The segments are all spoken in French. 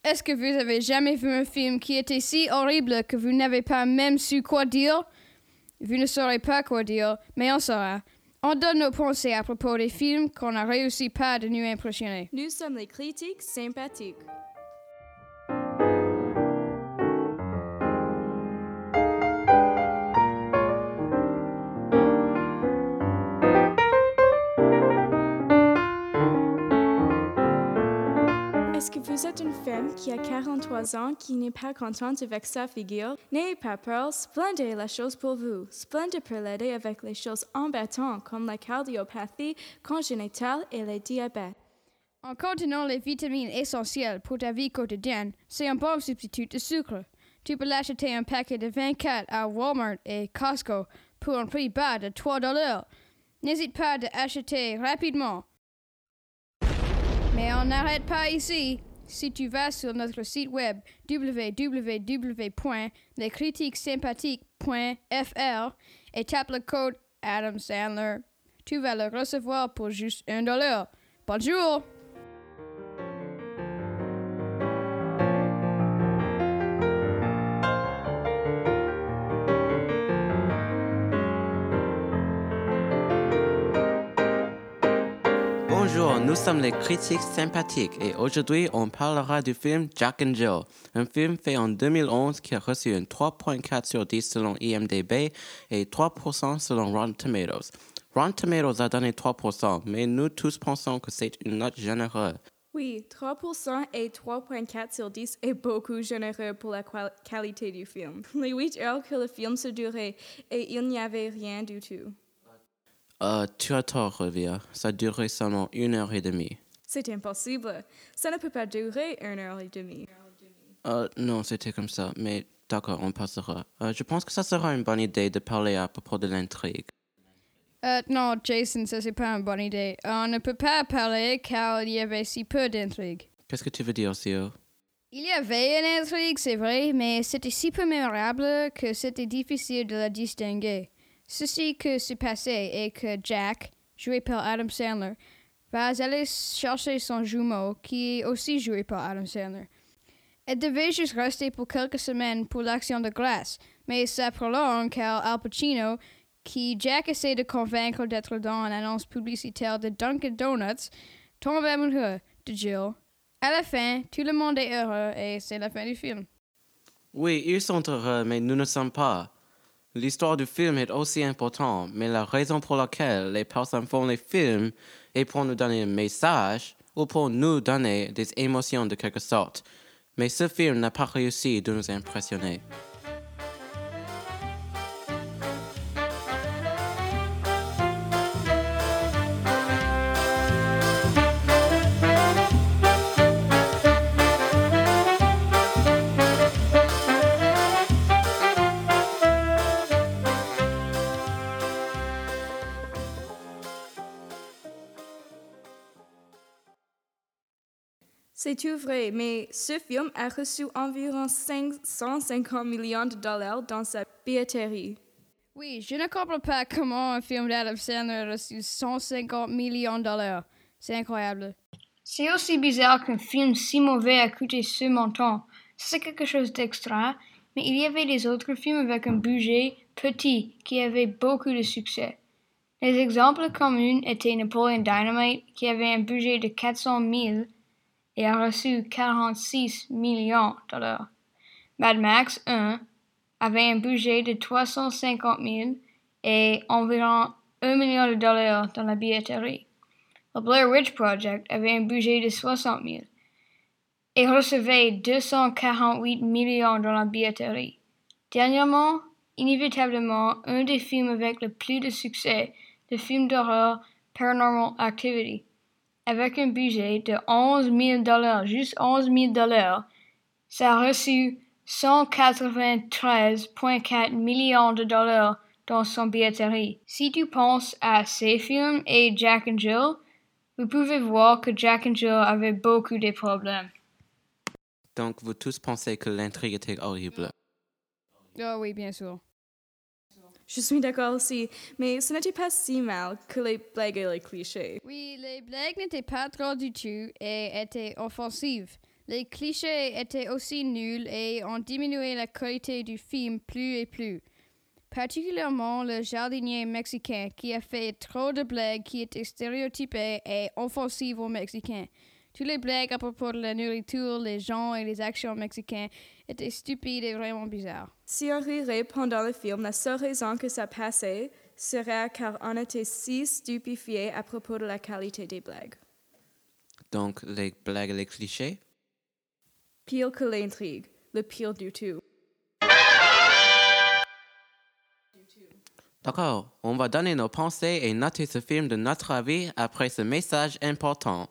Est-ce que vous avez jamais vu un film qui était si horrible que vous n'avez pas même su quoi dire? Vous ne saurez pas quoi dire, mais on saura. On donne nos pensées à propos des films qu'on n'a réussi pas de nous impressionner. Nous sommes les critiques sympathiques. Est-ce que vous êtes une femme qui a 43 ans qui n'est pas contente avec sa figure? N'ayez pas peur, Splenda est la chose pour vous. Splenda peut l'aider avec les choses embêtantes comme la cardiopathie congénitale et le diabète. En contenant les vitamines essentielles pour ta vie quotidienne, c'est un bon substitut de sucre. Tu peux l'acheter un paquet de 24 à Walmart et Costco pour un prix bas de $3. N'hésite pas d'acheter rapidement. Mais on n'arrête pas ici. Si tu vas sur notre site web www.lescritiquessympathiques.fr et tapes le code Adam Sandler, tu vas le recevoir pour juste $1. Bonjour! Bonjour, nous sommes les critiques sympathiques et aujourd'hui on parlera du film Jack and Jill, un film fait en 2011 qui a reçu un 3.4 sur 10 selon IMDb et 3% selon Rotten Tomatoes. Rotten Tomatoes a donné 3%, mais nous tous pensons que c'est une note généreuse. Oui, 3% et 3.4 sur 10 est beaucoup généreux pour la qualité du film. Les 8 heures que le film se durait et il n'y avait rien du tout. Tu as tort, Revia. Ça durait seulement 1h30. C'est impossible. Ça ne peut pas durer 1h30. Non, c'était comme ça, mais d'accord, on passera. Je pense que ça sera une bonne idée de parler à propos de l'intrigue. Non, Jason, ça c'est pas une bonne idée. On ne peut pas parler car il y avait si peu d'intrigue. Qu'est-ce que tu veux dire, Sio? Il y avait une intrigue, c'est vrai, mais c'était si peu mémorable que c'était difficile de la distinguer. Ceci que s'est passé est que Jack, joué par Adam Sandler, va aller chercher son jumeau, qui est aussi joué par Adam Sandler. Elle devait juste rester pour quelques semaines pour l'action de grâce, mais ça prolonge car Al Pacino, qui Jack essaie de convaincre d'être dans une annonce publicitaire de Dunkin' Donuts, tombe amoureux de Jill. À la fin, tout le monde est heureux et c'est la fin du film. Oui, ils sont heureux, mais nous ne sommes pas. L'histoire du film est aussi importante, mais la raison pour laquelle les personnes font les films est pour nous donner un message ou pour nous donner des émotions de quelque sorte. Mais ce film n'a pas réussi de nous impressionner. C'est tout vrai, mais ce film a reçu environ 550 millions de dollars dans sa billetterie. Oui, je ne comprends pas comment un film d'Adam Sandler a reçu 150 millions de dollars. C'est incroyable. C'est aussi bizarre qu'un film si mauvais a coûté ce montant. C'est quelque chose d'extra, mais il y avait des autres films avec un budget petit qui avaient beaucoup de succès. Les exemples communs étaient Napoleon Dynamite, qui avait un budget de 400 000 et a reçu 46 millions de dollars. Mad Max 1 avait un budget de 350 000 et environ 1 million de dollars dans la billetterie. Le Blair Witch Project avait un budget de 60 000 et recevait 248 millions dans la billetterie. Dernièrement, inévitablement, un des films avec le plus de succès, le film d'horreur Paranormal Activity, avec un budget de 11 000 dollars, juste 11 000 dollars, ça a reçu 193,4 millions de dollars dans son billetterie. Si tu penses à ces films et Jack and Jill, vous pouvez voir que Jack and Jill avait beaucoup de problèmes. Donc, vous tous pensez que l'intrigue était horrible. Oh oui, bien sûr. Je suis d'accord aussi, mais ce n'était pas si mal que les blagues et les clichés. Oui, les blagues n'étaient pas trop du tout et étaient offensives. Les clichés étaient aussi nuls et ont diminué la qualité du film plus et plus. Particulièrement le jardinier mexicain qui a fait trop de blagues qui étaient stéréotypées et offensives aux Mexicains. Toutes les blagues à propos de la nourriture, les gens et les actions mexicains étaient stupides et vraiment bizarres. Si on rirait pendant le film, la seule raison que ça passait serait car on était si stupéfiés à propos de la qualité des blagues. Donc, les blagues et les clichés? Pire que l'intrigue, le pire du tout. D'accord, on va donner nos pensées et noter ce film de notre avis après ce message important.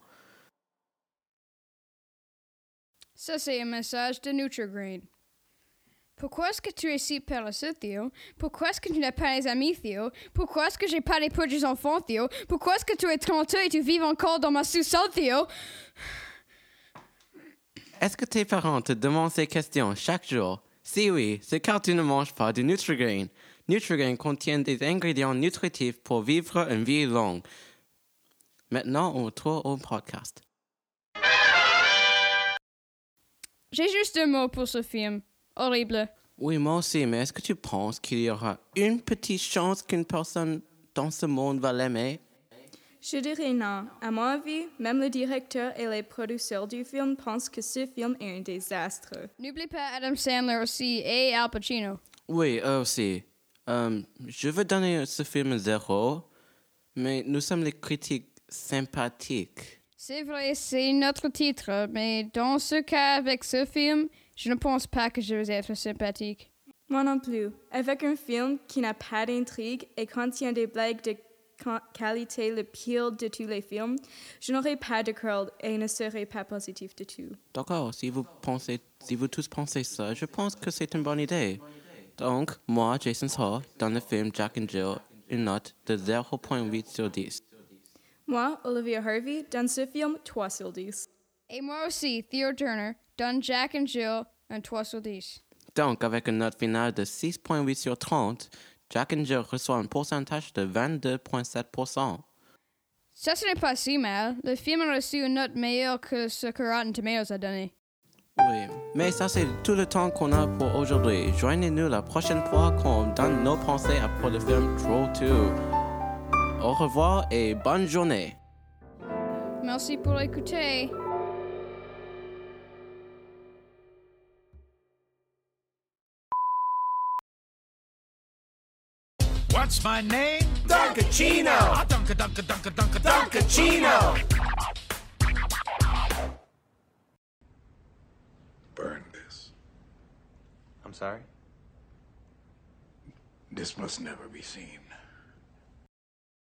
Ça, c'est un message de Nutri-Grain. Pourquoi est-ce que tu es si paresseux, Theo? Pourquoi est-ce que tu n'as pas les amis, Theo? Pourquoi est-ce que j'ai pas les petits enfants, Theo? Pourquoi est-ce que tu es 32 et tu vis encore dans ma sous-sol, Theo? Est-ce que tes parents te demandent ces questions chaque jour? Si oui, c'est car tu ne manges pas de Nutri-Grain. Nutri-Grain contient des ingrédients nutritifs pour vivre une vie longue. Maintenant, on retourne au podcast. J'ai juste un mot pour ce film. Horrible. Oui, moi aussi, mais est-ce que tu penses qu'il y aura une petite chance qu'une personne dans ce monde va l'aimer? Je dirais non. À mon avis, même le directeur et les producteurs du film pensent que ce film est un désastre. N'oublie pas Adam Sandler aussi et Al Pacino. Oui, eux aussi. Je veux donner ce film 0, mais nous sommes les critiques sympathiques. C'est vrai, c'est notre titre, mais dans ce cas, avec ce film, je ne pense pas que je vais être sympathique. Moi non plus. Avec un film qui n'a pas d'intrigue et contient des blagues de qualité le pire de tous les films, je n'aurais pas de cœur et ne serais pas positif du tout. D'accord, si vous tous pensez ça, je pense que c'est une bonne idée. Donc, moi, Jason Hall, dans le film Jack and Jill, une note de 0.8 sur 10. Moi, Olivia Harvey, dans ce film, 3 sur 10. Et moi aussi, Theo Turner, donne Jack and Jill un 3 sur 10. Donc, avec une note finale de 6.8 sur 30, Jack and Jill reçoit un pourcentage de 22.7%. Ça, ce n'est pas si mal. Le film a reçu une note meilleure que ce que Rotten Tomatoes a donné. Oui, mais ça, c'est tout le temps qu'on a pour aujourd'hui. Joignez-nous la prochaine fois qu'on donne nos pensées après le film Troll 2. Au revoir et bonne journée. Merci pour l'écouter. What's my name? Dunkachino! Dunkachino! Burn this. I'm sorry? This must never be seen.